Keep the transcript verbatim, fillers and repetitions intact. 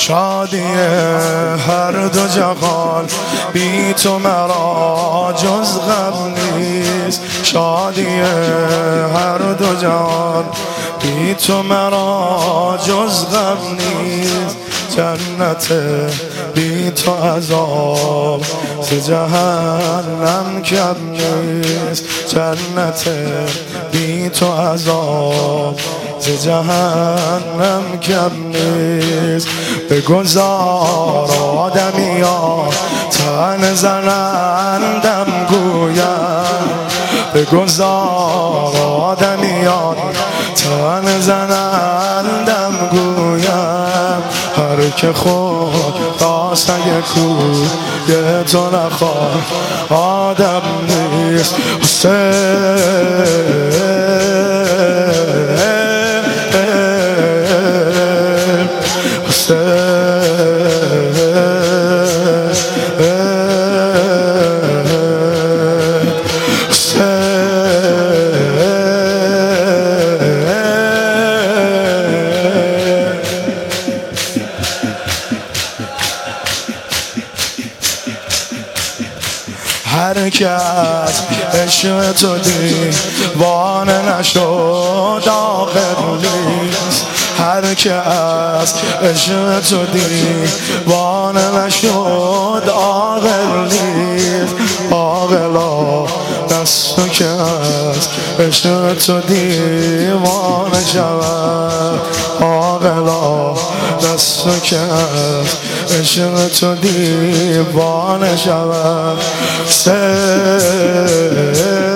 شادی هر دو جهان بی تو مرا جز غم نیست. شادی هر دو جهان بی تو مرا جز غم نیست. جنت بی تو عذاب ز جهنم کم نیست. جنت بی تو عذاب ز جهنم کم نیست. بگذار آدمیان تن زنندم گویم. بگذار آدمیان تن زنندم گویم. هر که خود قاسه کوی تو نخواه آدم نیست. هر که از عشق تو دیوانه نشد عاقل نیست. هر که از عشق تو دیوانه نشد عاقل نیست. عاقلا دست تو که از عشق تو دیوانه شود. عاقلا دست تو که از عشق تو دیوانه شود.